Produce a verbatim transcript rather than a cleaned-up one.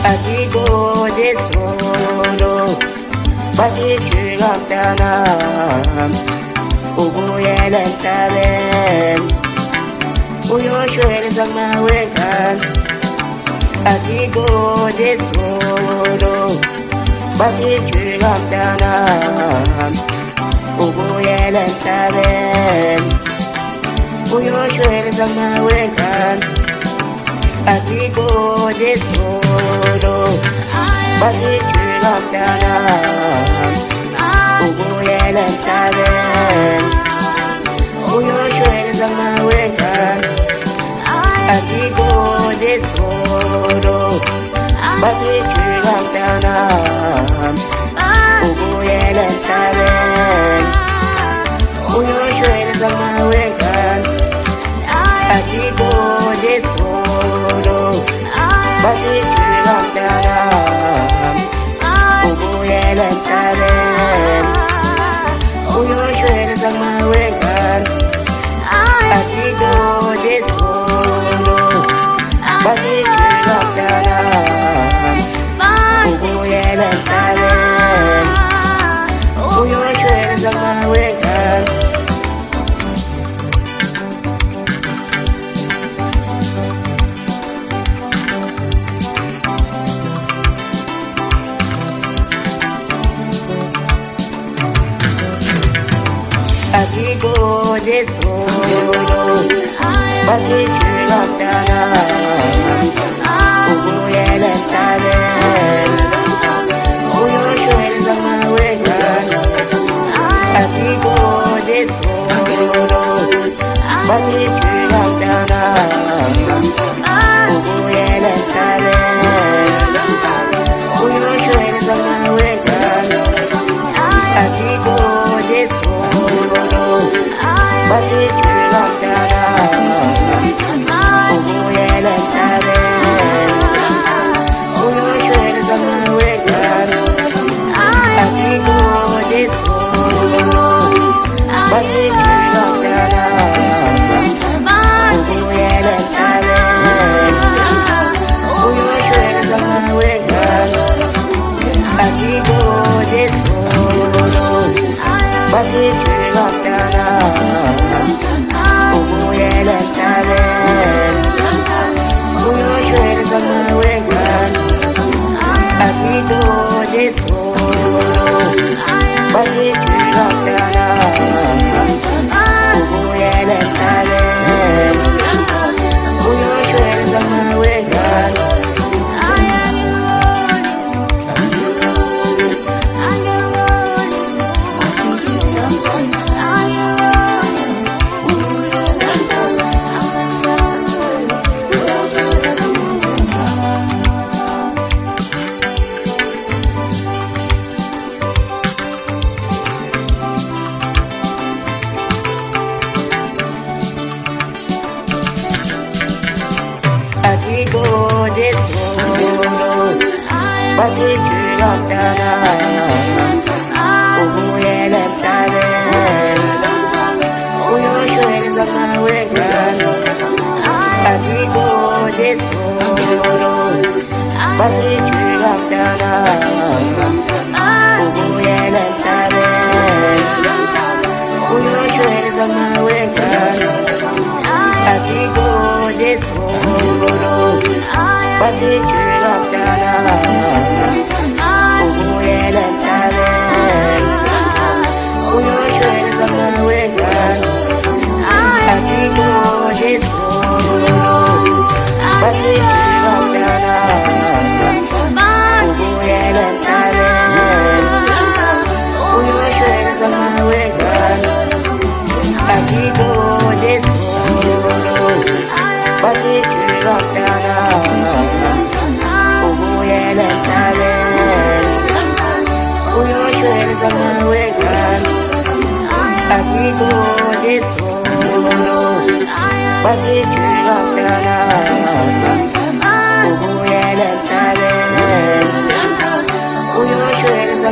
Atigo de solo, basi chigantana, ubu yelentalen, uyo shwele zama wekan. Atigo de solo, basi chigantana, ubu yelentalen, uyo shwele zama wekan. Atigo de solo, basi chigantana, ubu yelentalen, uyo shwele zama wekan. Atigo de solo, basi chigantana, ubu yelentalen, uyo shwele zama wekan. Atigo de solo, basi chigantana, ubu yelentalen, uyo shwele zama wekan. Atigo de solo, basi chigantana, ubu yelentalen, uyo shwele zama wekan. Atigo de solo, basi chigantana, ubu yelentalen, uyo shwele zama wekan. Atigo de solo, basi chigantana, ubu yelentalen, uyo shwele zama wekan. Atigo de solo, basi chigantana, ubu yelentalen, uyo shwele zama wekan. Atigo de solo, basi chigantana, ubu yelentalen, uyo shwele zama wekan. Atigo de solo, basi chigantana, ubu yelentalen, uyo shwele zama wekan. Atigo de solo, basi chigantana, ubu yelentalen, uyo shwele zama wekan. Atigo de solo, basi chigantana, ubu yelentalen, uyo shwele zama wekan. Atigo de solo, basi chigantana, ubu yelentalen, uyo shwele zama wekan. Atigo de solo, basi chigantana, ubu yelentalen, uyo shwele zama wekan. Atigo de solo, basi chigantana, ubu yelentalen, uyo shwele zama wekan. Atigo de solo, basi chigantana, ubu yelentalen, uyo shwele zama wekan. Atigo de solo, basi chigantana, ubu yelentalen, uyo shwele